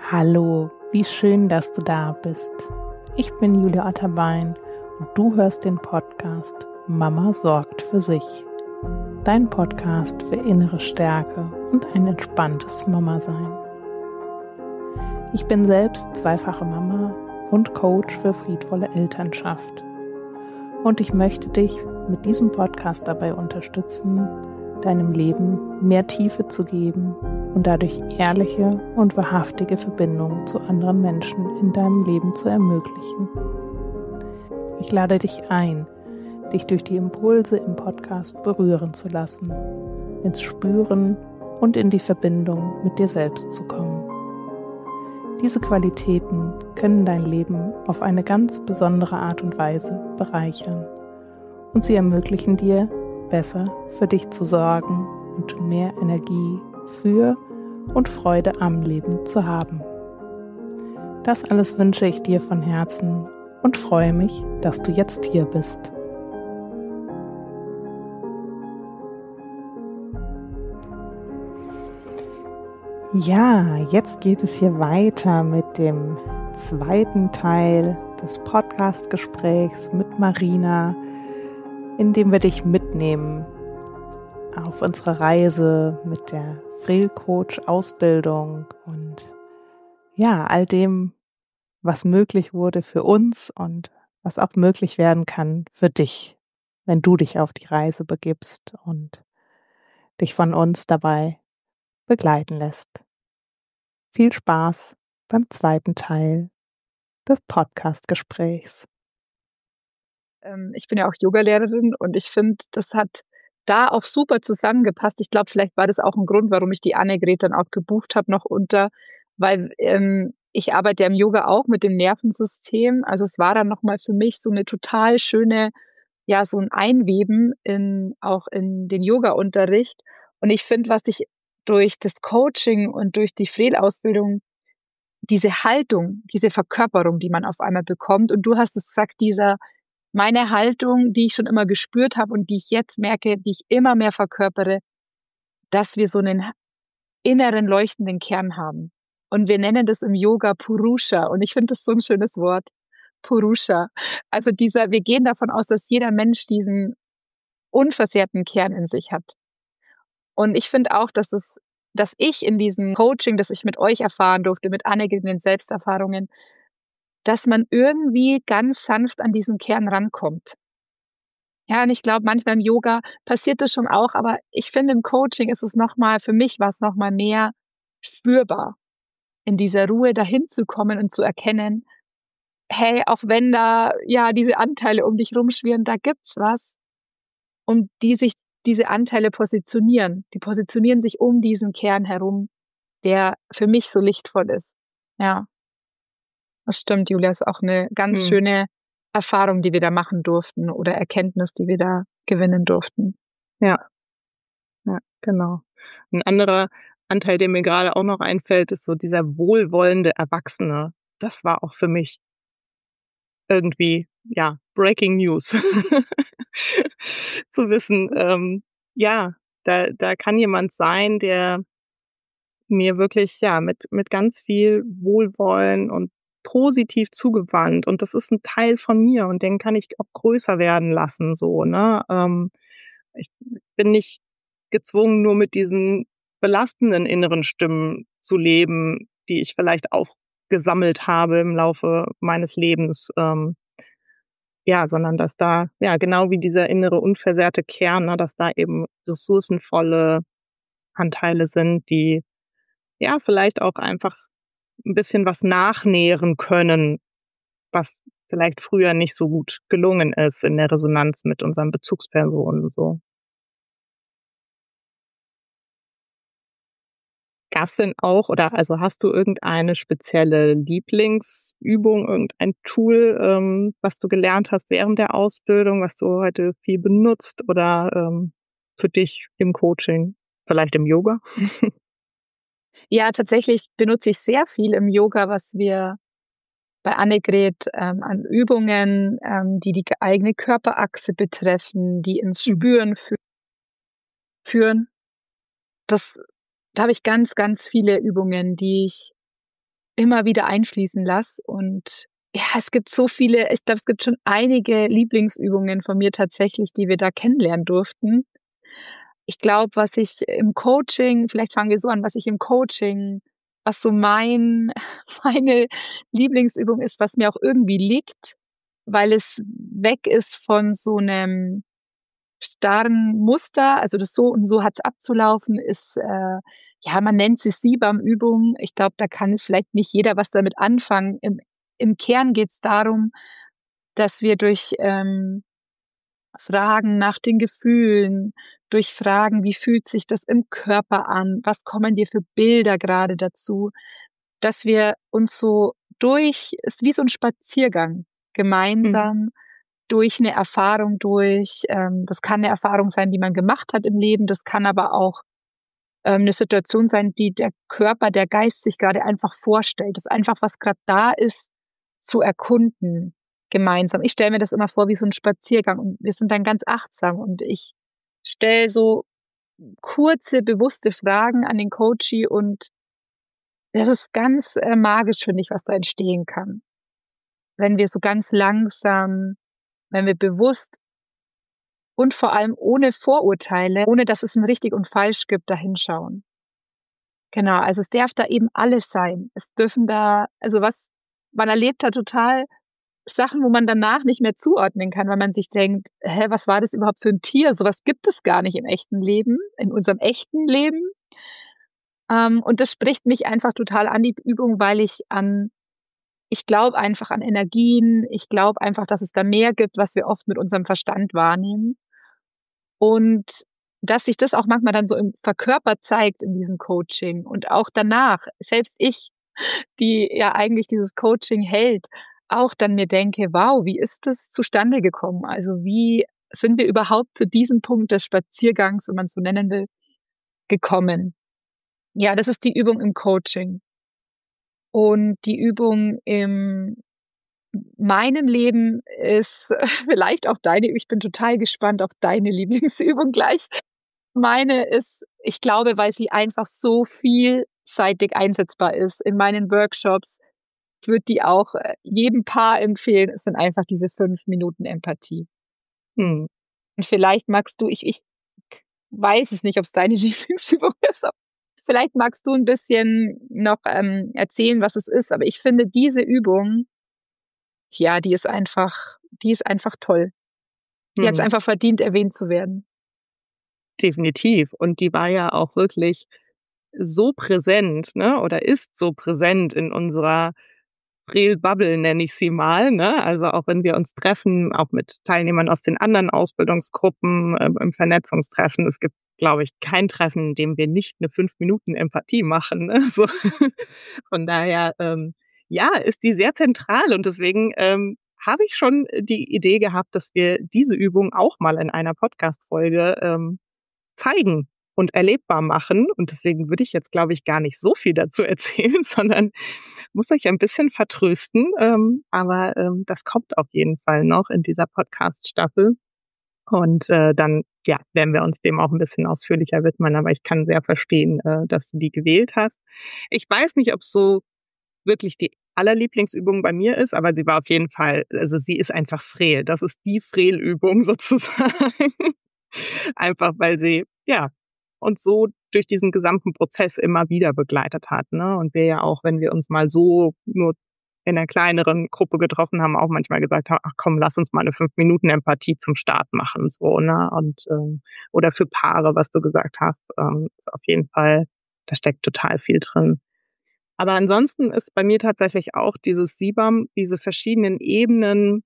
Hallo, wie schön, dass du da bist. Ich bin Julia Otterbein und du hörst den Podcast Mama sorgt für sich. Dein Podcast für innere Stärke und ein entspanntes Mama-Sein. Ich bin selbst zweifache Mama und Coach für friedvolle Elternschaft. Und ich möchte dich mit diesem Podcast dabei unterstützen, deinem Leben mehr Tiefe zu geben und dadurch ehrliche und wahrhaftige Verbindungen zu anderen Menschen in deinem Leben zu ermöglichen. Ich lade dich ein, dich durch die Impulse im Podcast berühren zu lassen, ins Spüren und in die Verbindung mit dir selbst zu kommen. Diese Qualitäten können dein Leben auf eine ganz besondere Art und Weise bereichern und sie ermöglichen dir, besser für dich zu sorgen und mehr Energie für und Freude am Leben zu haben. Das alles wünsche ich dir von Herzen und freue mich, dass du jetzt hier bist. Ja, jetzt geht es hier weiter mit dem zweiten Teil des Podcast-Gesprächs mit Marina, in dem wir dich mitnehmen auf unsere Reise mit der Frill-Coach-Ausbildung und ja, all dem, was möglich wurde für uns und was auch möglich werden kann für dich, wenn du dich auf die Reise begibst und dich von uns dabei begleiten lässt. Viel Spaß beim zweiten Teil des Podcast-Gesprächs. Ich bin ja auch Yogalehrerin und ich finde, das hat da auch super zusammengepasst. Ich glaube, vielleicht war das auch ein Grund, warum ich die Annegret dann auch gebucht habe noch weil ich arbeite ja im Yoga auch mit dem Nervensystem. Also es war dann nochmal für mich so eine total schöne, ja, so ein Einweben auch in den Yoga-Unterricht. Und ich finde, was ich durch das Coaching und durch die Frill-Ausbildung, diese Haltung, diese Verkörperung, die man auf einmal bekommt. Und du hast es gesagt, meine Haltung, die ich schon immer gespürt habe und die ich jetzt merke, die ich immer mehr verkörpere, dass wir so einen inneren leuchtenden Kern haben. Und wir nennen das im Yoga Purusha. Und ich finde das so ein schönes Wort. Purusha. Also wir gehen davon aus, dass jeder Mensch diesen unversehrten Kern in sich hat. Und ich finde auch, dass ich in diesem Coaching, das ich mit euch erfahren durfte, mit Annegret in den Selbsterfahrungen, dass man irgendwie ganz sanft an diesen Kern rankommt. Ja, und ich glaube, manchmal im Yoga passiert das schon auch, aber ich finde, im Coaching für mich war es nochmal mehr spürbar, in dieser Ruhe dahin zu kommen und zu erkennen, hey, auch wenn da ja diese Anteile um dich rumschwirren, da gibt's was, um die sich diese Anteile positionieren. Die positionieren sich um diesen Kern herum, der für mich so lichtvoll ist. Ja, das stimmt, Julia, ist auch eine ganz schöne Erfahrung, die wir da machen durften oder Erkenntnis, die wir da gewinnen durften. Ja, genau. Ein anderer Anteil, der mir gerade auch noch einfällt, ist so dieser wohlwollende Erwachsene. Das war auch für mich irgendwie, ja, Breaking News. Zu wissen, da kann jemand sein, der mir wirklich, ja, mit ganz viel Wohlwollen und positiv zugewandt, und das ist ein Teil von mir und den kann ich auch größer werden lassen, so, ne? Ich bin nicht gezwungen, nur mit diesen belastenden inneren Stimmen zu leben, die ich vielleicht aufgesammelt habe im Laufe meines Lebens, sondern dass da, ja, genau wie dieser innere unversehrte Kern, ne, dass da eben ressourcenvolle Anteile sind, die ja vielleicht auch einfach ein bisschen was nachnähren können, was vielleicht früher nicht so gut gelungen ist in der Resonanz mit unseren Bezugspersonen, so. Gab's denn auch, oder also hast du irgendeine spezielle Lieblingsübung, irgendein Tool, was du gelernt hast während der Ausbildung, was du heute viel benutzt oder für dich im Coaching, vielleicht im Yoga? Ja, tatsächlich benutze ich sehr viel im Yoga, was wir bei Annegret an Übungen, die eigene Körperachse betreffen, die ins Spüren führen. Da habe ich ganz, ganz viele Übungen, die ich immer wieder einfließen lasse. Und ja, es gibt so viele, ich glaube, es gibt schon einige Lieblingsübungen von mir tatsächlich, die wir da kennenlernen durften. Ich glaube, was ich im Coaching, vielleicht fangen wir so an, was so meine Lieblingsübung ist, was mir auch irgendwie liegt, weil es weg ist von so einem starren Muster, also das so und so hat's abzulaufen, ist, ja, man nennt sie Sibam-Übung. Ich glaube, da kann es vielleicht nicht jeder was damit anfangen. Im Kern geht's darum, dass wir durch Fragen nach den Gefühlen, durch Fragen, wie fühlt sich das im Körper an, was kommen dir für Bilder gerade dazu, dass wir uns so ist wie so ein Spaziergang, gemeinsam durch eine Erfahrung das kann eine Erfahrung sein, die man gemacht hat im Leben, das kann aber auch eine Situation sein, die der Körper, der Geist sich gerade einfach vorstellt, das einfach, was gerade da ist, zu erkunden gemeinsam. Ich stelle mir das immer vor wie so ein Spaziergang und wir sind dann ganz achtsam und ich stelle so kurze, bewusste Fragen an den Coachie und das ist ganz magisch, finde ich, was da entstehen kann. Wenn wir so ganz langsam, wenn wir bewusst und vor allem ohne Vorurteile, ohne dass es ein richtig und falsch gibt, da hinschauen. Genau, also es darf da eben alles sein. Es dürfen da, also man erlebt da total Sachen, wo man danach nicht mehr zuordnen kann, weil man sich denkt, was war das überhaupt für ein Tier? Sowas gibt es gar nicht im echten Leben, in unserem echten Leben. Und das spricht mich einfach total an, die Übung, weil ich glaube einfach an Energien. Ich glaube einfach, dass es da mehr gibt, was wir oft mit unserem Verstand wahrnehmen. Und dass sich das auch manchmal dann so im verkörpert zeigt in diesem Coaching und auch danach, selbst ich, die ja eigentlich dieses Coaching hält, auch dann mir denke, wow, wie ist das zustande gekommen? Also wie sind wir überhaupt zu diesem Punkt des Spaziergangs, wenn man es so nennen will, gekommen? Ja, das ist die Übung im Coaching. Und die Übung in meinem Leben ist vielleicht auch deine, ich bin total gespannt auf deine Lieblingsübung gleich. Meine ist, ich glaube, weil sie einfach so vielseitig einsetzbar ist in meinen Workshops. Ich würde die auch jedem Paar empfehlen. Es sind einfach diese 5 Minuten Empathie. Und vielleicht magst du, ich weiß es nicht, ob es deine Lieblingsübung ist, aber vielleicht magst du ein bisschen noch erzählen, was es ist. Aber ich finde diese Übung, ja, die ist einfach toll. Die hat es einfach verdient, erwähnt zu werden. Definitiv. Und die war ja auch wirklich so präsent, ne, oder ist so präsent in unserer Bubble, nenne ich sie mal, ne? Also auch wenn wir uns treffen, auch mit Teilnehmern aus den anderen Ausbildungsgruppen, im Vernetzungstreffen. Es gibt, glaube ich, kein Treffen, in dem wir nicht eine 5 Minuten Empathie machen, ne? So. Von daher, ja, ist die sehr zentral und deswegen habe ich schon die Idee gehabt, dass wir diese Übung auch mal in einer Podcast-Folge zeigen und erlebbar machen. Und deswegen würde ich jetzt, glaube ich, gar nicht so viel dazu erzählen, sondern muss euch ein bisschen vertrösten. Aber das kommt auf jeden Fall noch in dieser Podcast-Staffel. Und dann ja, werden wir uns dem auch ein bisschen ausführlicher widmen. Aber ich kann sehr verstehen, dass du die gewählt hast. Ich weiß nicht, ob es so wirklich die allerlieblingsübung bei mir ist, aber sie war auf jeden Fall, also sie ist einfach Frel. Das ist die Frel-Übung sozusagen. Einfach weil sie, ja, uns so durch diesen gesamten Prozess immer wieder begleitet hat, ne? Und wir ja auch, wenn wir uns mal so nur in einer kleineren Gruppe getroffen haben, auch manchmal gesagt haben, ach komm, lass uns mal eine 5 Minuten Empathie zum Start machen, so, ne? Und oder für Paare, was du gesagt hast, ist auf jeden Fall, da steckt total viel drin. Aber ansonsten ist bei mir tatsächlich auch dieses Sibam, diese verschiedenen Ebenen,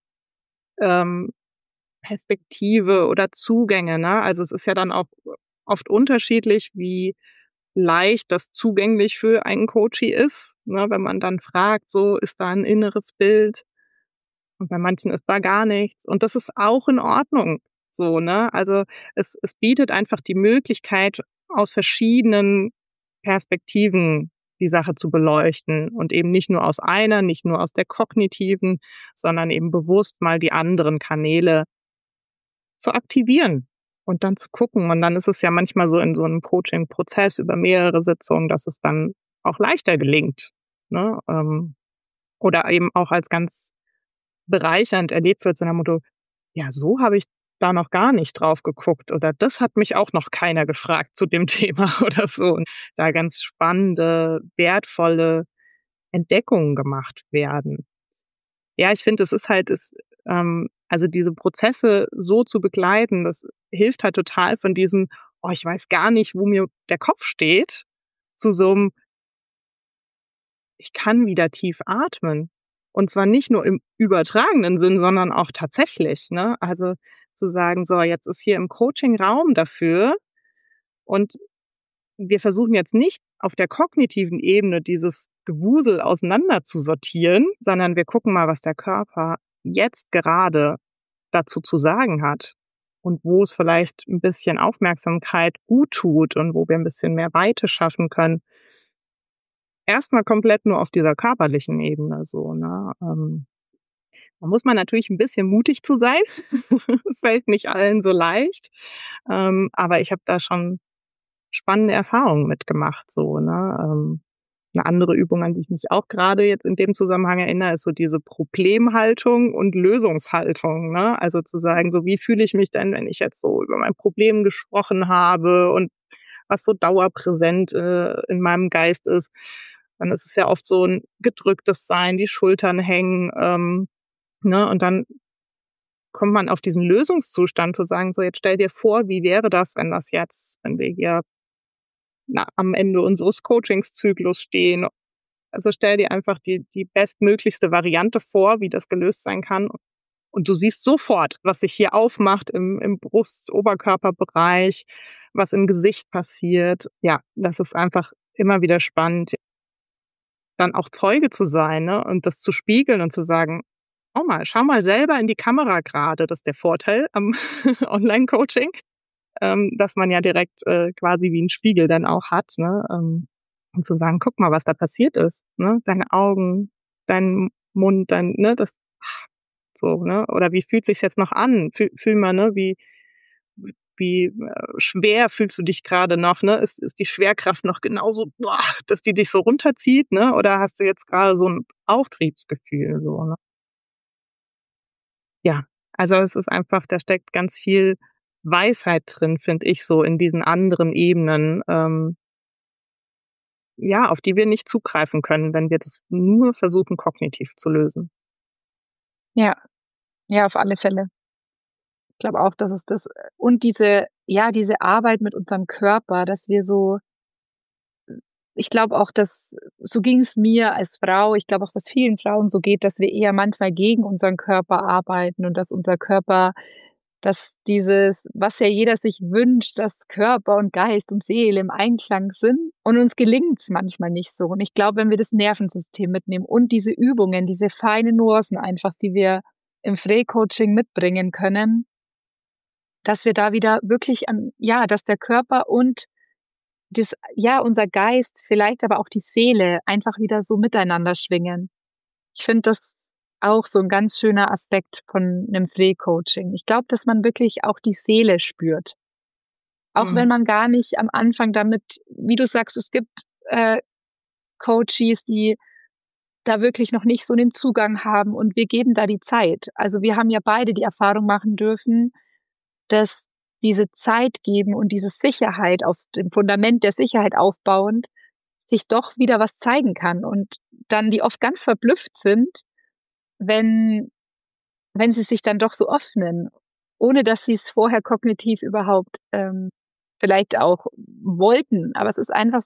Perspektive oder Zugänge, ne? Also es ist ja dann auch oft unterschiedlich, wie leicht das zugänglich für einen Coachie ist, ne? Wenn man dann fragt, so ist da ein inneres Bild und bei manchen ist da gar nichts und das ist auch in Ordnung, so, ne? Also es bietet einfach die Möglichkeit, aus verschiedenen Perspektiven die Sache zu beleuchten und eben nicht nur aus einer, nicht nur aus der kognitiven, sondern eben bewusst mal die anderen Kanäle zu aktivieren und dann zu gucken. Und dann ist es ja manchmal so in so einem Coaching-Prozess über mehrere Sitzungen, dass es dann auch leichter gelingt, ne? Oder eben auch als ganz bereichernd erlebt wird, so nach dem Motto, ja, so habe ich da noch gar nicht drauf geguckt oder das hat mich auch noch keiner gefragt zu dem Thema oder so. Und da ganz spannende, wertvolle Entdeckungen gemacht werden. Ja, ich finde, es ist halt, also diese Prozesse so zu begleiten, das hilft halt total von diesem, oh, ich weiß gar nicht, wo mir der Kopf steht, zu so einem, ich kann wieder tief atmen. Und zwar nicht nur im übertragenen Sinn, sondern auch tatsächlich, ne? Also zu sagen, so, jetzt ist hier im Coaching Raum dafür und wir versuchen jetzt nicht auf der kognitiven Ebene dieses Gewusel auseinander zu sortieren, sondern wir gucken mal, was der Körper jetzt gerade dazu zu sagen hat und wo es vielleicht ein bisschen Aufmerksamkeit gut tut und wo wir ein bisschen mehr Weite schaffen können. Erstmal komplett nur auf dieser körperlichen Ebene so, ne? Da muss man natürlich ein bisschen mutig zu sein. Es fällt nicht allen so leicht. Aber ich habe da schon spannende Erfahrungen mitgemacht, so, ne? 'Ne andere Übung, an die ich mich auch gerade jetzt in dem Zusammenhang erinnere, ist so diese Problemhaltung und Lösungshaltung, ne? Also zu sagen, so: „Wie fühle ich mich denn, wenn ich jetzt so über mein Problem gesprochen habe und was so dauerpräsent, in meinem Geist ist?“ Dann ist es ja oft so 'n gedrücktes Sein, die Schultern hängen, ne? Und dann kommt man auf diesen Lösungszustand zu sagen: „So, jetzt stell dir vor, wie wäre das, wenn wir hier am Ende unseres Coachingszyklus stehen. Also stell dir einfach die bestmöglichste Variante vor, wie das gelöst sein kann. Und du siehst sofort, was sich hier aufmacht im Brust-Oberkörperbereich, was im Gesicht passiert. Ja, das ist einfach immer wieder spannend, dann auch Zeuge zu sein, ne? Und das zu spiegeln und zu sagen, schau mal selber in die Kamera gerade. Das ist der Vorteil am Online-Coaching, dass man ja direkt quasi wie 'n Spiegel dann auch hat, ne? Und zu sagen: „Guck mal, was da passiert ist, ne? Deine Augen, dein Mund, ne, das so, ne? Oder wie fühlt sich's jetzt noch an? Fühl mal, ne, wie schwer fühlst du dich gerade noch, ne? Ist die Schwerkraft noch genauso, dass die dich so runterzieht, ne? Oder hast du jetzt gerade so 'n Auftriebsgefühl so, ne?“ Ja, also es ist einfach, da steckt ganz viel Weisheit drin, finde ich, so in diesen anderen Ebenen, ja, auf die wir nicht zugreifen können, wenn wir das nur versuchen, kognitiv zu lösen. Ja, ja, auf alle Fälle. Ich glaube auch, dass es das und diese Arbeit mit unserem Körper, dass wir so ich glaube auch, dass so ging es mir als Frau. Ich glaube auch, dass vielen Frauen so geht, dass wir eher manchmal gegen unseren Körper arbeiten und dass unser Körper dass dieses, was ja jeder sich wünscht, dass Körper und Geist und Seele im Einklang sind und uns gelingt's manchmal nicht so. Und ich glaube, wenn wir das Nervensystem mitnehmen und diese Übungen, diese feinen Nuancen einfach, die wir im Free-Coaching mitbringen können, dass wir da wieder wirklich dass der Körper und unser Geist, vielleicht aber auch die Seele einfach wieder so miteinander schwingen. Ich finde das auch so 'n ganz schöner Aspekt von 'nem Free-Coaching. Ich glaube, dass man wirklich auch die Seele spürt. Auch wenn Mhm. man gar nicht am Anfang damit wie du sagst, es gibt, Coaches, die da wirklich noch nicht so den Zugang haben und wir geben da die Zeit. Also, wir haben ja beide die Erfahrung machen dürfen, dass diese Zeit geben und diese Sicherheit auf dem Fundament der Sicherheit aufbauend sich doch wieder was zeigen kann und dann die oft ganz verblüfft sind, wenn sie sich dann doch so öffnen, ohne dass sie es vorher kognitiv überhaupt, vielleicht auch wollten. Aber es ist einfach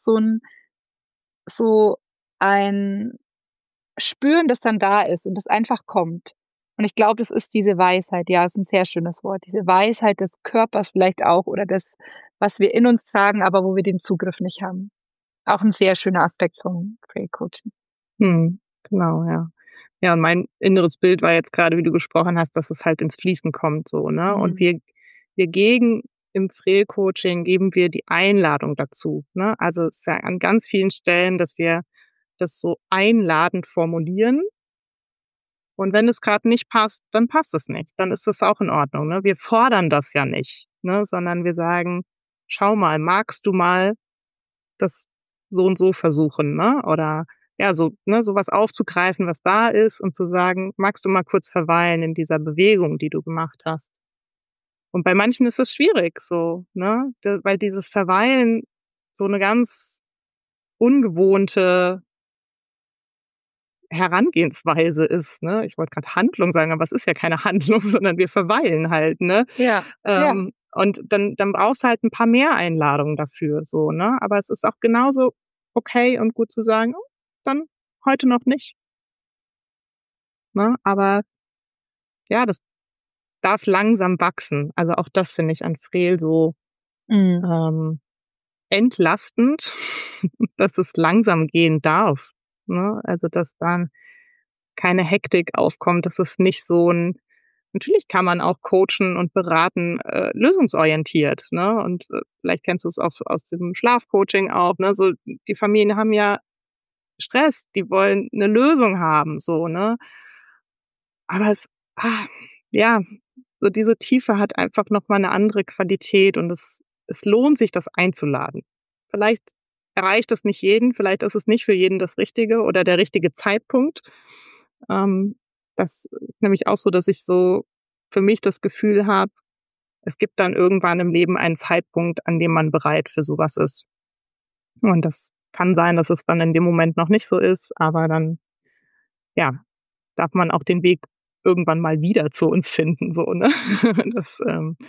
so ein Spüren, das dann da ist und das einfach kommt. Und ich glaube, das ist diese Weisheit. Ja, ist 'n sehr schönes Wort. Diese Weisheit des Körpers vielleicht auch oder das, was wir in uns tragen, aber wo wir den Zugriff nicht haben. Auch 'n sehr schöner Aspekt vom Grey Coaching. Mhm. Genau, ja. Ja, und mein inneres Bild war jetzt gerade, wie du gesprochen hast, dass es halt ins Fließen kommt so, ne? Und Mhm. wir gegen im Free-Coaching geben wir die Einladung dazu, ne? Also, es ist ja an ganz vielen Stellen, dass wir das so einladend formulieren. Und wenn es gerade nicht passt, dann passt es nicht. Dann ist das auch in Ordnung, ne? Wir fordern das ja nicht, ne, sondern wir sagen: „Schau mal, magst du mal das so und so versuchen“, ne? Oder ja, so, ne, sowas aufzugreifen, was da ist und zu sagen, magst du mal kurz verweilen in dieser Bewegung, die du gemacht hast? Und bei manchen ist es schwierig, so, ne, weil dieses Verweilen so eine ganz ungewohnte Herangehensweise ist, ne? Ich wollte gerade Handlung sagen, aber es ist ja keine Handlung, sondern wir verweilen halt, ne? Ja, ja. Und dann brauchst du halt ein paar mehr Einladungen dafür, so, ne? Aber es ist auch genauso okay und gut zu sagen: „Oh, dann heute noch nicht", ne? Aber ja, das darf langsam wachsen. Also, auch das finde ich an Frehl so, Mhm. entlastend, dass es langsam gehen darf, ne? Also, dass dann keine Hektik aufkommt, dass es nicht so 'n natürlich kann man auch coachen und beraten, lösungsorientiert, ne? Und, vielleicht kennst du es auch aus dem Schlafcoaching auch, ne? So, die Familien haben ja Stress, die wollen 'ne Lösung haben, so, ne? Aber ah, ja, so diese Tiefe hat einfach noch mal 'ne andere Qualität und es lohnt sich, das einzuladen. Vielleicht erreicht es nicht jeden, vielleicht ist es nicht für jeden das Richtige oder der richtige Zeitpunkt. Ähm, Das ist nämlich auch so, dass ich so für mich das Gefühl habe, es gibt dann irgendwann im Leben einen Zeitpunkt, an dem man bereit für so was ist. Und das kann sein, dass es dann in dem Moment noch nicht so ist, aber dann, ja, darf man auch den Weg irgendwann mal wieder zu uns finden, so, ne? Das,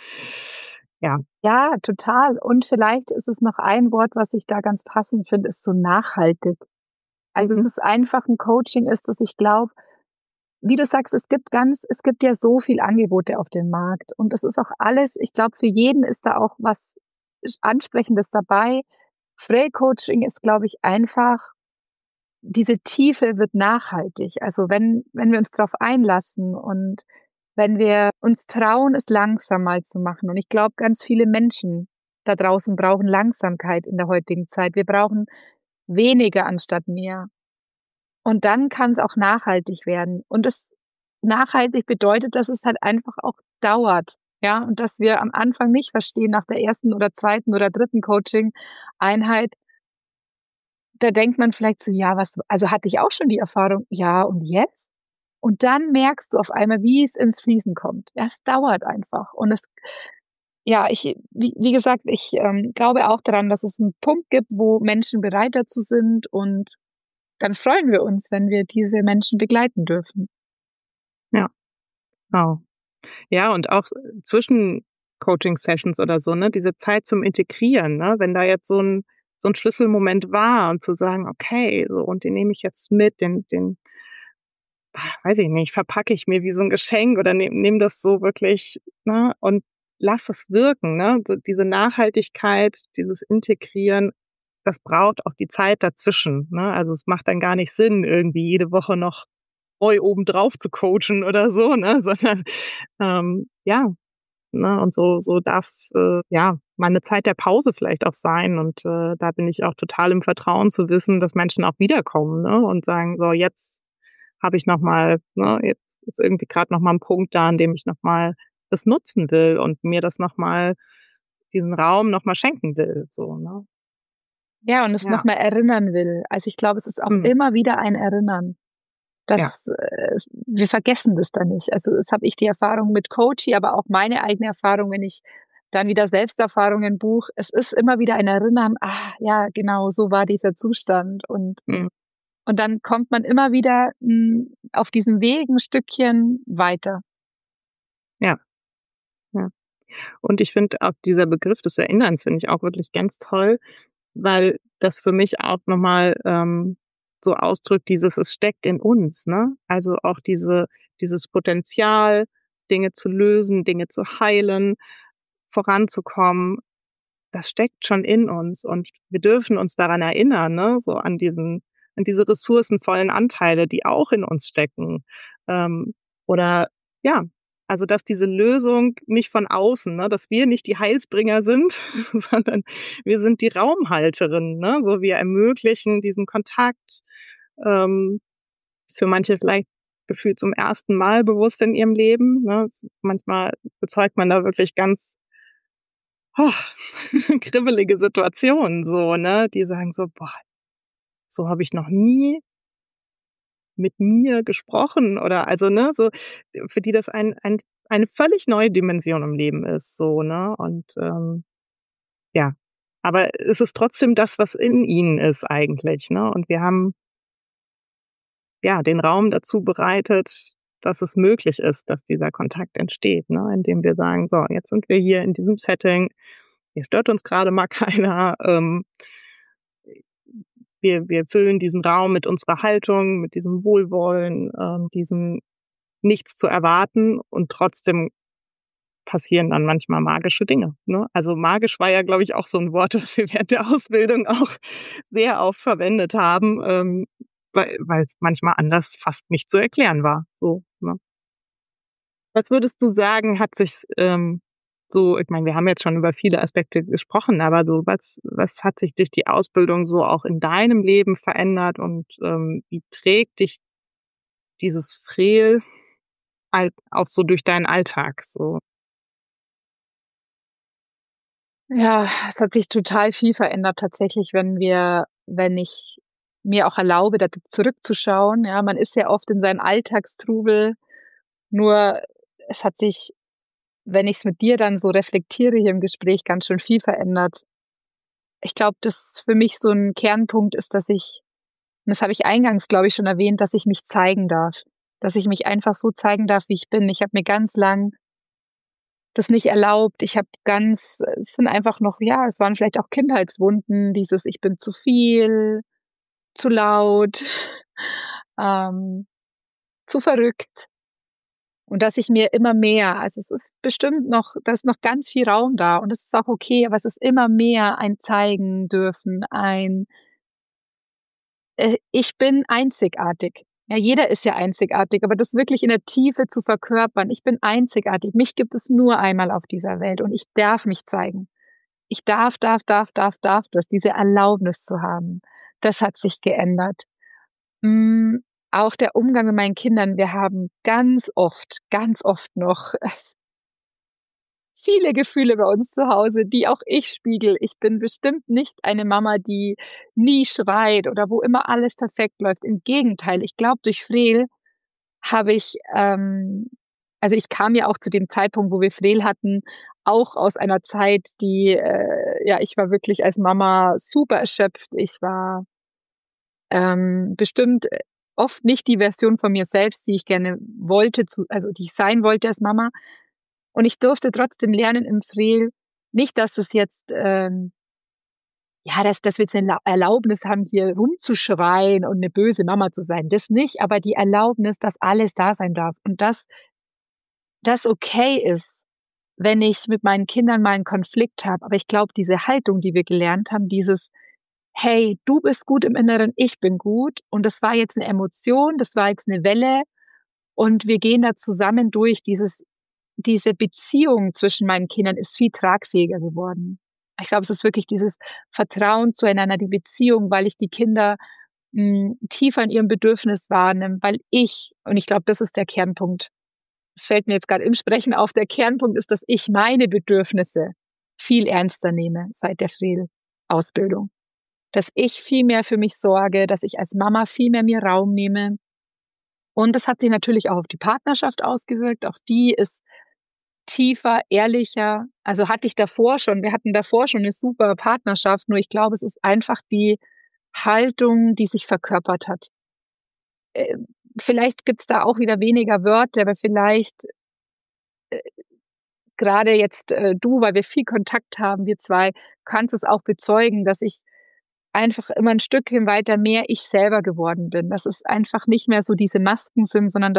ja. Ja, total. Und vielleicht ist es noch ein Wort, was ich da ganz passend finde, ist so nachhaltig. Also, es Mhm. ist einfach 'n Coaching ist, dass ich glaube, wie du sagst, es gibt ja so viel Angebote auf dem Markt und das ist auch alles ich glaube, für jeden ist da auch was Ansprechendes dabei. Frey Coaching ist, glaube ich, einfach diese Tiefe wird nachhaltig. Also, wenn wir uns darauf einlassen und wenn wir uns trauen, es langsam mal zu machen. Und ich glaube, ganz viele Menschen da draußen brauchen Langsamkeit in der heutigen Zeit. Wir brauchen weniger anstatt mehr. Und dann kann es auch nachhaltig werden. Und das nachhaltig bedeutet, dass es halt einfach auch dauert, ja? Und dass wir am Anfang nicht verstehen, nach der ersten oder zweiten oder dritten Coaching-Einheit, da denkt man vielleicht so: „Ja, was also, hatte ich auch schon die Erfahrung. Ja, und jetzt?“ Und dann merkst du auf einmal, wie es ins Fließen kommt. Ja, es dauert einfach. Und es ja, wie gesagt, ich, glaube auch daran, dass es 'n Punkt gibt, wo Menschen bereit dazu sind und dann freuen wir uns, wenn wir diese Menschen begleiten dürfen. Ja, genau. Ja, und auch zwischen Coaching-Sessions oder so, ne, diese Zeit zum Integrieren, ne? Wenn da jetzt so 'n Schlüsselmoment war und zu sagen: „Okay, so und den nehme ich jetzt mit, den weiß ich nicht, verpacke ich mir wie so 'n Geschenk oder nehme das so wirklich, ne, und lass es wirken, ne? So diese Nachhaltigkeit, dieses Integrieren, das braucht auch die Zeit dazwischen, ne? Also, es macht dann gar nicht Sinn, irgendwie jede Woche noch neu obendrauf zu coachen oder so, ne, sondern, ja, ne, und so darf, ja, mal 'ne Zeit der Pause vielleicht auch sein und, da bin ich auch total im Vertrauen zu wissen, dass Menschen auch wiederkommen, ne, und sagen: „So, jetzt habe ich noch mal ne, jetzt ist irgendwie grad noch mal 'n Punkt da, an dem ich noch mal das nutzen will und mir das noch mal diesen Raum noch mal schenken will", so, ne? Ja, und es Ja. noch mal erinnern will. Also, ich glaube, es ist auch Mhm. immer wieder ein Erinnern. Ja. Das wir vergessen das dann nicht. Also, das habe ich die Erfahrung mit Coachie, aber auch meine eigene Erfahrung, wenn ich dann wieder Selbsterfahrungen buche. Es ist immer wieder ein Erinnern: „Ah, ja, genau, so war dieser Zustand.“ Mhm. Und dann kommt man immer wieder, auf diesem Weg 'n Stückchen weiter. Ja, ja. Und ich finde auch dieser Begriff des Erinnerns finde ich auch wirklich ganz toll, weil das für mich auch noch mal, so ausdrückt dieses es steckt in uns, ne? Also, auch dieses Potenzial, Dinge zu lösen, Dinge zu heilen, voranzukommen, das steckt schon in uns und wir dürfen uns daran erinnern, ne, so an diese ressourcenvollen Anteile, die auch in uns stecken. Oder ja, also, dass diese Lösung nicht von außen, ne, dass wir nicht die Heilsbringer sind, sondern wir sind die Raumhalterin, ne? So, wir ermöglichen diesen Kontakt, ähm, für manche vielleicht gefühlt zum ersten Mal bewusst in ihrem Leben, ne? Manchmal bezeugt man da wirklich ganz kribbelige Situationen so, ne? Die sagen so: „Boah, so habe ich noch nie mit mir gesprochen oder also, ne, so, für die das eine völlig neue Dimension im Leben ist, so, ne? Und ja, aber es ist trotzdem das, was in ihnen ist eigentlich, ne? Und wir haben ja den Raum dazu bereitet, dass es möglich ist, dass dieser Kontakt entsteht, ne? Indem wir sagen, so, jetzt sind wir hier in diesem Setting, hier stört uns gerade mal keiner, wir füllen diesen Raum mit unserer Haltung, mit diesem Wohlwollen, diesem nichts zu erwarten und trotzdem passieren dann manchmal magische Dinge, ne? Also, magisch war ja, glaube ich, auch so 'n Wort, das wir während der Ausbildung auch sehr oft verwendet haben, weil's manchmal anders fast nicht zu erklären war, so, ne? Was würdest du sagen, hat sich, so ich meine, wir haben jetzt schon über viele Aspekte gesprochen, aber so was hat sich durch die Ausbildung so auch in deinem Leben verändert und, wie trägt dich dieses Frehl auch so durch deinen Alltag so? Ja, es hat sich total viel verändert tatsächlich, wenn ich mir auch erlaube, da zurückzuschauen. Ja, man ist ja oft in seinem Alltagstrubel, nur es hat sich, wenn ich's mit dir dann so reflektiere hier im Gespräch, ganz schön viel verändert. Ich glaube, dass für mich so 'n Kernpunkt ist, und das habe ich eingangs, glaube ich, schon erwähnt, dass ich mich zeigen darf. Dass ich mich einfach so zeigen darf, wie ich bin. Ich habe mir ganz lang das nicht erlaubt. Es sind einfach noch, ja, es waren vielleicht auch Kindheitswunden, dieses ich bin zu viel, zu laut, ähm, zu verrückt. Und dass ich mir immer mehr, also es ist bestimmt noch, da ist noch ganz viel Raum da und es ist auch okay, aber es ist immer mehr ein Zeigen dürfen, ich bin einzigartig. Ja, jeder ist ja einzigartig, aber das wirklich in der Tiefe zu verkörpern. Ich bin einzigartig. Mich gibt es nur einmal auf dieser Welt und ich darf mich zeigen. Ich darf das, diese Erlaubnis zu haben. Das hat sich geändert. Hm, auch der Umgang mit meinen Kindern. Wir haben ganz oft noch viele Gefühle bei uns zu Hause, die auch ich spiegel. Ich bin bestimmt nicht eine Mama, die nie schreit oder wo immer alles perfekt läuft. Im Gegenteil, ich glaube, durch Frehl habe ich, also ich kam ja auch zu dem Zeitpunkt, wo wir Frehl hatten, auch aus einer Zeit, ja, ich war wirklich als Mama super erschöpft. Ich war bestimmt oft nicht die Version von mir selbst, die ich gerne wollte, also die ich sein wollte als Mama. Und ich durfte trotzdem lernen im Frehl, nicht, dass es jetzt, ja, dass wir jetzt 'ne Erlaubnis haben, hier rumzuschreien und 'ne böse Mama zu sein, das nicht, aber die Erlaubnis, dass alles da sein darf und dass das okay ist, wenn ich mit meinen Kindern mal 'n Konflikt habe. Aber ich glaube, diese Haltung, die wir gelernt haben, dieses: „Hey, du bist gut im Inneren, ich bin gut und das war jetzt 'ne Emotion, das war jetzt 'ne Welle und wir gehen da zusammen durch." Diese Beziehung zwischen meinen Kindern ist viel tragfähiger geworden. Ich glaube, es ist wirklich dieses Vertrauen zueinander, die Beziehung, weil ich die Kinder, tiefer in ihrem Bedürfnis wahrnehme, und ich glaube, das ist der Kernpunkt. Es fällt mir jetzt grad im Sprechen auf, der Kernpunkt ist, dass ich meine Bedürfnisse viel ernster nehme seit der Fehl-Ausbildung. Dass ich viel mehr für mich sorge, dass ich als Mama viel mehr mir Raum nehme. Und das hat sich natürlich auch auf die Partnerschaft ausgewirkt. Auch die ist tiefer, ehrlicher. Also wir hatten davor schon 'ne super Partnerschaft, nur ich glaube, es ist einfach die Haltung, die sich verkörpert hat. Äh, vielleicht gibt's da auch wieder weniger Wörter, aber vielleicht, äh, grade jetzt, du, weil wir viel Kontakt haben, wir 2, kannst es auch bezeugen, dass ich einfach immer 'n Stückchen weiter mehr ich selber geworden bin. Dass es einfach nicht mehr so diese Masken sind, sondern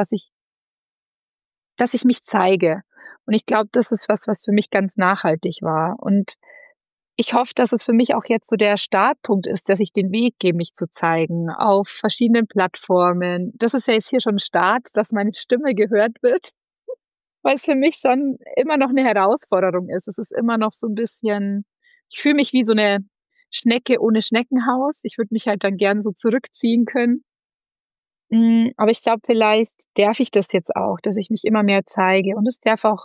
dass ich mich zeige. Und ich glaube, das ist was für mich ganz nachhaltig war. Und ich hoffe, dass es für mich auch jetzt so der Startpunkt ist, dass ich den Weg gehe, mich zu zeigen auf verschiedenen Plattformen. Das ist ja jetzt hier schon 'n Start, dass meine Stimme gehört wird, weil es für mich schon immer noch 'ne Herausforderung ist. Es ist immer noch so 'n bisschen, ich fühle mich wie so 'ne Schnecke ohne Schneckenhaus. Ich würde mich halt dann gern so zurückziehen können. Aber ich glaube, vielleicht darf ich das jetzt auch, dass ich mich immer mehr zeige und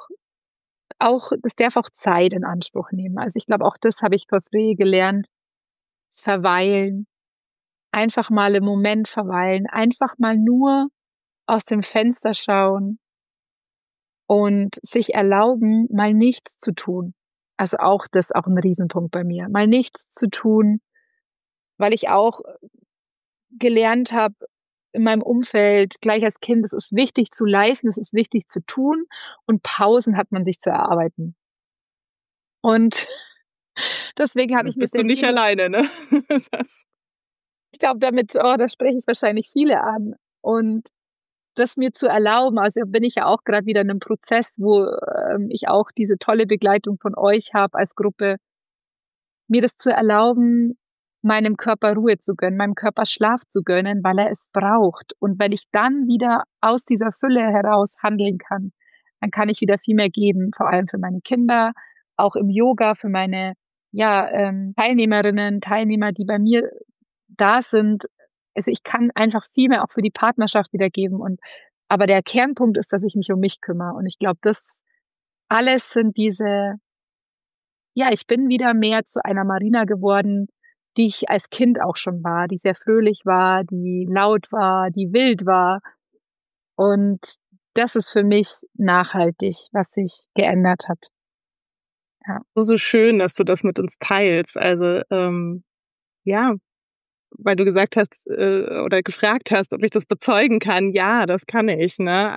es darf auch Zeit in Anspruch nehmen. Also, ich glaube, auch das habe ich vor Früh gelernt, verweilen, einfach mal im Moment verweilen, einfach mal nur aus dem Fenster schauen und sich erlauben, mal nichts zu tun. Also das ist auch ein Riesenpunkt bei mir, mal nichts zu tun, weil ich auch gelernt habe in meinem Umfeld, gleich als Kind, es ist wichtig zu leisten, es ist wichtig zu tun und Pausen hat man sich zu erarbeiten. Und deswegen habe ich mir Bist du nicht alleine, ne? Ich glaube da spreche ich wahrscheinlich viele an. Und das mir zu erlauben, also bin ich ja auch gerade wieder in 'nem Prozess, wo, ich auch diese tolle Begleitung von euch habe als Gruppe, mir das zu erlauben, meinem Körper Ruhe zu gönnen, meinem Körper Schlaf zu gönnen, weil er es braucht. Und wenn ich dann wieder aus dieser Fülle heraus handeln kann, dann kann ich wieder viel mehr geben, vor allem für meine Kinder, auch im Yoga, für meine, Teilnehmerinnen, Teilnehmer, die bei mir da sind. Also, ich kann einfach viel mehr auch für die Partnerschaft wieder geben aber der Kernpunkt ist, dass ich mich um mich kümmere. Und ich glaube, das alles sind ich bin wieder mehr zu einer Marina geworden, die ich als Kind auch schon war, die sehr fröhlich war, die laut war, die wild war. Und das ist für mich nachhaltig, was sich geändert hat. Ja. So schön, dass du das mit uns teilst. Also, ja, weil du gesagt hast, oder gefragt hast, ob ich das bezeugen kann. Ja, das kann ich, ne?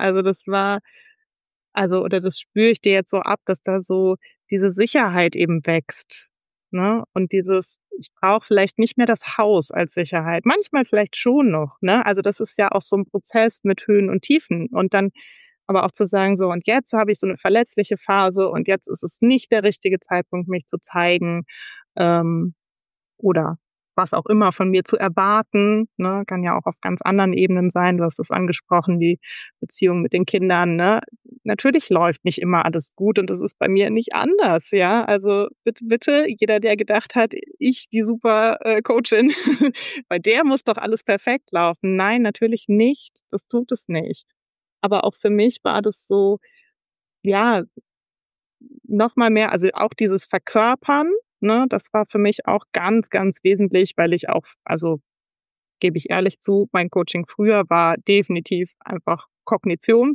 Oder das spüre ich dir jetzt so ab, dass da so diese Sicherheit eben wächst, ne? Und ich brauche vielleicht nicht mehr das Haus als Sicherheit. Manchmal vielleicht schon noch, ne? Also das ist ja auch so ein Prozess mit Höhen und Tiefen. Und dann aber auch zu sagen, so, und jetzt habe ich so eine verletzliche Phase und jetzt ist es nicht der richtige Zeitpunkt, mich zu zeigen, ähm, oder was auch immer von mir zu erwarten, ne? Kann ja auch auf ganz anderen Ebenen sein. Du hast es angesprochen, die Beziehung mit den Kindern, ne? Natürlich läuft nicht immer alles gut und das ist bei mir nicht anders, ja? Also bitte, jeder, der gedacht hat, ich, die super Coachin, bei der muss doch alles perfekt laufen. Nein, natürlich nicht. Das tut es nicht. Aber auch für mich war das so, ja, noch mal mehr, also auch dieses Verkörpern, ne, das war für mich auch ganz, ganz wesentlich, weil ich auch, also gebe ich ehrlich zu, mein Coaching früher war definitiv einfach Kognition,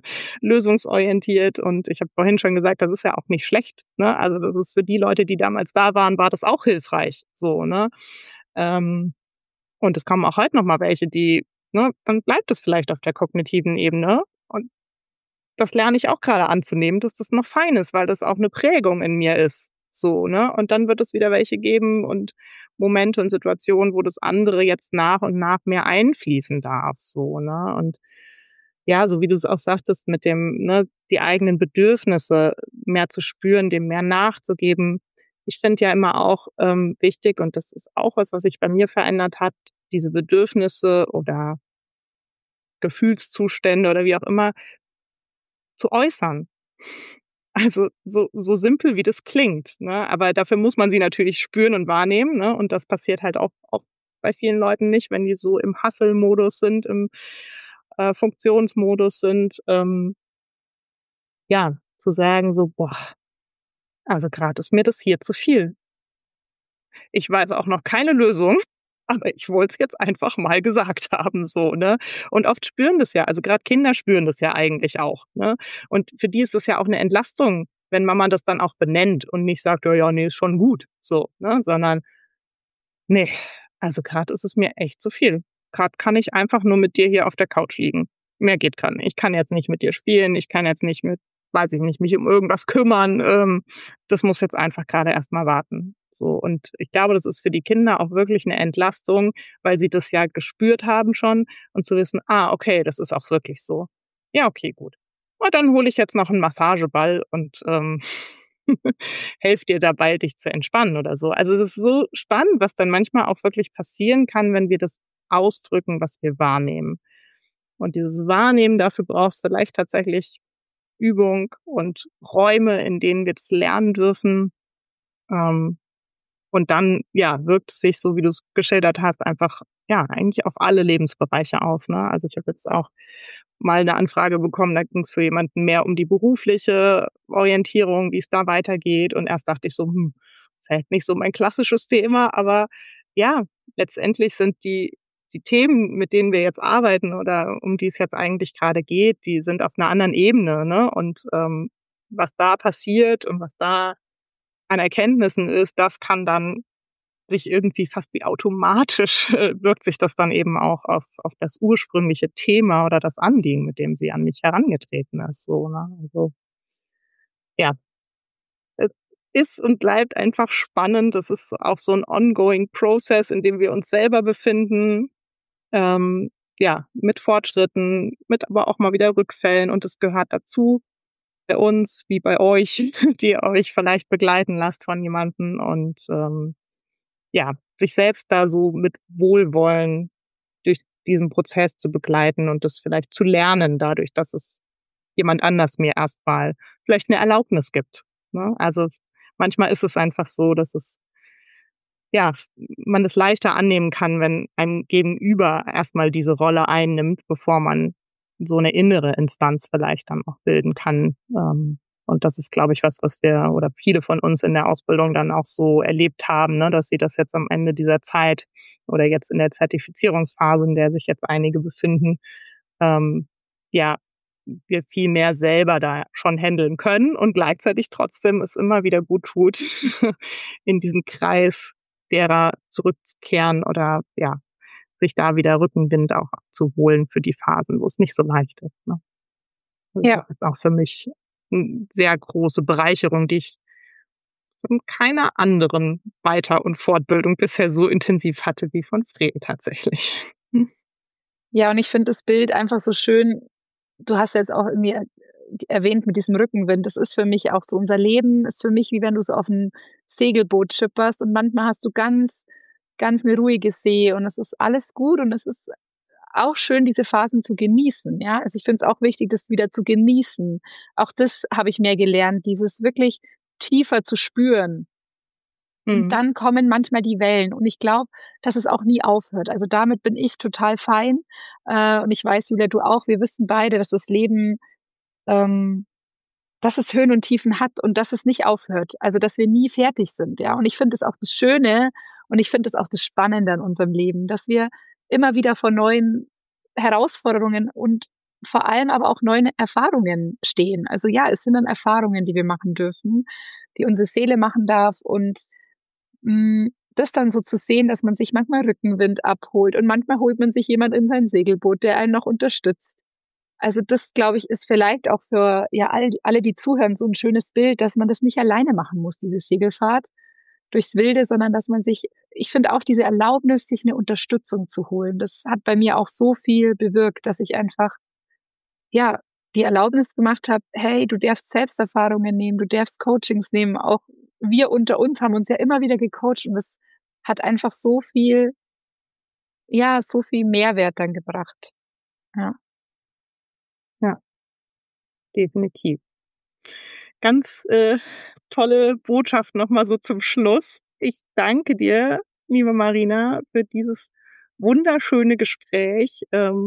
lösungsorientiert, und ich habe vorhin schon gesagt, das ist ja auch nicht schlecht, ne? Also das ist für die Leute, die damals da waren, war das auch hilfreich, so, ne? Ähm, und es kommen auch heute noch mal welche, die, ne, dann bleibt es vielleicht auf der kognitiven Ebene, und das lerne ich auch gerade anzunehmen, dass das noch fein ist, weil das auch eine Prägung in mir ist, so, ne? Und dann wird es wieder welche geben und Momente und Situationen, wo das andere jetzt nach und nach mehr einfließen darf, so, ne? Und ja, so wie du es auch sagtest mit dem, ne, die eigenen Bedürfnisse mehr zu spüren, dem mehr nachzugeben. Ich finde ja immer auch, wichtig, und das ist auch was sich bei mir verändert hat, diese Bedürfnisse oder Gefühlszustände oder wie auch immer zu äußern. Also, so simpel wie das klingt, ne? Aber dafür muss man sie natürlich spüren und wahrnehmen, ne? Und das passiert halt auch bei vielen Leuten nicht, wenn die so im Hustle-Modus sind, im Funktionsmodus sind. Ja, zu sagen so: „Boah, also grad ist mir das hier zu viel. Ich weiß auch noch keine Lösung, aber ich wollte es jetzt einfach mal gesagt haben", so, ne? Und oft spüren das ja, also grad Kinder spüren das ja eigentlich auch, ne? Und für die ist es ja auch 'ne Entlastung, wenn Mama das dann auch benennt und nicht sagt: „Ja, ja, ne, ist schon gut", so, ne? Sondern: „Ne, also grad ist es mir echt zu viel. Grad kann ich einfach nur mit dir hier auf der Couch liegen. Mehr geht grad nicht. Ich kann jetzt nicht mit dir spielen, ich kann jetzt nicht weiß ich nicht, mich um irgendwas kümmern. Das muss jetzt einfach grade erst mal warten." So, und ich glaube, das ist für die Kinder auch wirklich 'ne Entlastung, weil sie das ja gespürt haben schon, und zu wissen: „Ah, okay, das ist auch wirklich so. Ja, okay, gut. Na, dann hole ich jetzt noch 'n Massageball und, helfe dir dabei, dich zu entspannen" oder so. Also, das ist so spannend, was dann manchmal auch wirklich passieren kann, wenn wir das ausdrücken, was wir wahrnehmen. Und dieses Wahrnehmen, dafür braucht's vielleicht tatsächlich Übung und Räume, in denen wir das lernen dürfen. Ähm, und dann, ja, wirkt es sich, so wie du es geschildert hast, einfach, ja, eigentlich auf alle Lebensbereiche aus, ne? Also, ich habe jetzt auch mal eine Anfrage bekommen, da ging es für jemanden mehr um die berufliche Orientierung, wie es da weitergeht. Und erst dachte ich so: ist halt nicht so mein klassisches Thema", aber ja, letztendlich sind die Themen, mit denen wir jetzt arbeiten oder um die es jetzt eigentlich gerade geht, die sind auf einer anderen Ebene, ne? Und was da passiert und was da an Erkenntnissen ist, das kann dann sich irgendwie fast wie automatisch wirkt sich das dann eben auch auf das ursprüngliche Thema oder das Anliegen, mit dem sie an mich herangetreten ist. So, ne? Also ja, es ist und bleibt einfach spannend. Das ist auch so ein ongoing Process, in dem wir uns selber befinden. Mit Fortschritten, mit aber auch mal wieder Rückfällen, und es gehört dazu, bei uns wie bei euch, die ihr euch vielleicht begleiten lasst von jemandem, und sich selbst da so mit Wohlwollen durch diesen Prozess zu begleiten und das vielleicht zu lernen, dadurch, dass es jemand anders mir erstmal vielleicht eine Erlaubnis gibt. Ne? Also manchmal ist es einfach so, dass man es leichter annehmen kann, wenn einem Gegenüber erstmal diese Rolle einnimmt, bevor man so eine innere Instanz vielleicht dann auch bilden kann. Und das ist, glaube ich, was wir oder viele von uns in der Ausbildung dann auch so erlebt haben, ne, dass sie das jetzt am Ende dieser Zeit oder jetzt in der Zertifizierungsphase, in der sich jetzt einige befinden, wir viel mehr selber da schon handeln können und gleichzeitig trotzdem es immer wieder gut tut, in diesen Kreis derer zurückzukehren oder sich da wieder Rückenwind auch zu holen für die Phasen, wo es nicht so leicht ist. Ne? Das ist auch für mich eine sehr große Bereicherung, die ich von keiner anderen Weiter- und Fortbildung bisher so intensiv hatte wie von Frel tatsächlich. Ja, und ich finde das Bild einfach so schön. Du hast jetzt auch irgendwie erwähnt mit diesem Rückenwind. Das ist für mich auch so. Unser Leben ist für mich, wie wenn du so auf ein Segelboot schipperst und manchmal hast du ganz, ganz eine ruhige See und es ist alles gut und es ist auch schön, diese Phasen zu genießen. Ja, also ich finde es auch wichtig, das wieder zu genießen. Auch das habe ich mehr gelernt, dieses wirklich tiefer zu spüren. Und dann kommen manchmal die Wellen. Und ich glaube, dass es auch nie aufhört. Also damit bin ich total fein. Und ich weiß, Julia, du auch. Wir wissen beide, dass das Leben, dass es Höhen und Tiefen hat und dass es nicht aufhört. Also dass wir nie fertig sind. Ja. Und ich finde es auch das Schöne und ich finde es auch das Spannende an unserem Leben, dass wir immer wieder vor neuen Herausforderungen und vor allem aber auch neuen Erfahrungen stehen. Also ja, es sind dann Erfahrungen, die wir machen dürfen, die unsere Seele machen darf, und das dann so zu sehen, dass man sich manchmal Rückenwind abholt und manchmal holt man sich jemand in sein Segelboot, der einen noch unterstützt. Also das, glaube ich, ist vielleicht auch für alle, die zuhören, so ein schönes Bild, dass man das nicht alleine machen muss, diese Segelfahrt durchs Wilde, sondern dass man ich finde auch diese Erlaubnis, sich eine Unterstützung zu holen, das hat bei mir auch so viel bewirkt, dass ich einfach, die Erlaubnis gemacht habe, hey, du darfst Selbsterfahrungen nehmen, du darfst Coachings nehmen, auch wir unter uns haben uns ja immer wieder gecoacht und es hat einfach so viel Mehrwert dann gebracht. Ja, definitiv. Ganz tolle Botschaft nochmal so zum Schluss. Ich danke dir, liebe Marina, für dieses wunderschöne Gespräch.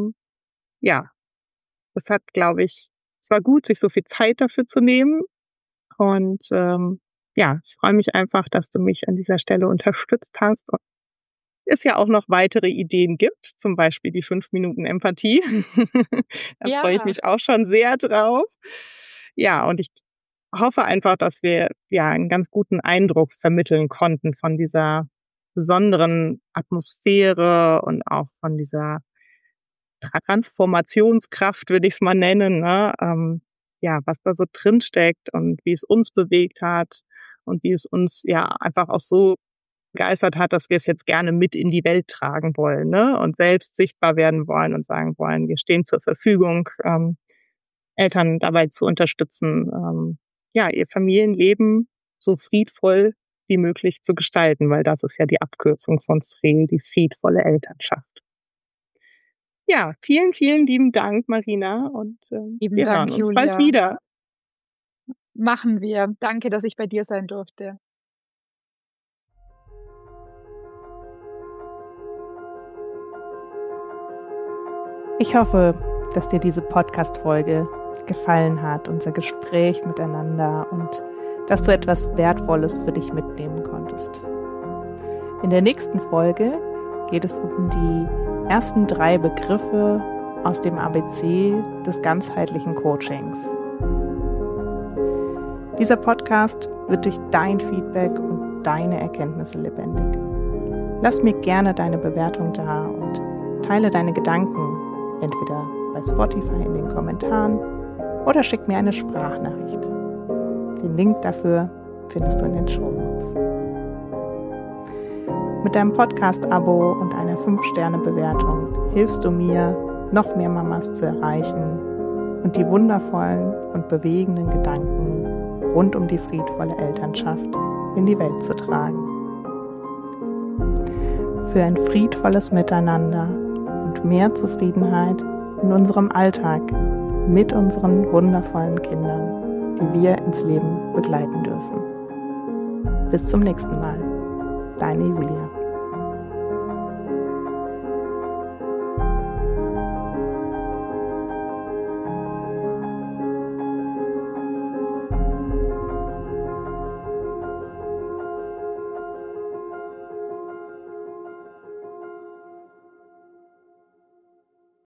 Es hat, glaube ich, es war gut, sich so viel Zeit dafür zu nehmen. Und ich freue mich einfach, dass du mich an dieser Stelle unterstützt hast und es ja auch noch weitere Ideen gibt, zum Beispiel die 5 Minuten Empathie. Da freue ich mich auch schon sehr drauf. Ja, und ich hoffe einfach, dass wir einen ganz guten Eindruck vermitteln konnten von dieser besonderen Atmosphäre und auch von dieser Transformationskraft, würde ich es mal nennen, ne? Was da so drin steckt und wie es uns bewegt hat und wie es uns einfach auch so begeistert hat, dass wir es jetzt gerne mit in die Welt tragen wollen, ne? Und selbst sichtbar werden wollen und sagen wollen, wir stehen zur Verfügung, Eltern dabei zu unterstützen, ihr Familienleben so friedvoll wie möglich zu gestalten, weil das ist ja die Abkürzung von Frel, die friedvolle Elternschaft. Ja, vielen, vielen lieben Dank, Marina, und wir hören uns bald wieder. Machen wir. Danke, dass ich bei dir sein durfte. Ich hoffe, dass dir diese Podcast-Folge gefallen hat, unser Gespräch miteinander, und dass du etwas Wertvolles für dich mitnehmen konntest. In der nächsten Folge geht es um die ersten 3 Begriffe aus dem ABC des ganzheitlichen Coachings. Dieser Podcast wird durch dein Feedback und deine Erkenntnisse lebendig. Lass mir gerne deine Bewertung da und teile deine Gedanken, entweder bei Spotify in den Kommentaren oder schick mir eine Sprachnachricht. Den Link dafür findest du in den Shownotes. Mit deinem Podcast-Abo und einer 5-Sterne-Bewertung hilfst du mir, noch mehr Mamas zu erreichen und die wundervollen und bewegenden Gedanken rund um die friedvolle Elternschaft in die Welt zu tragen. Für ein friedvolles Miteinander und mehr Zufriedenheit in unserem Alltag mit unseren wundervollen Kindern, die wir ins Leben begleiten dürfen. Bis zum nächsten Mal. Deine Julia.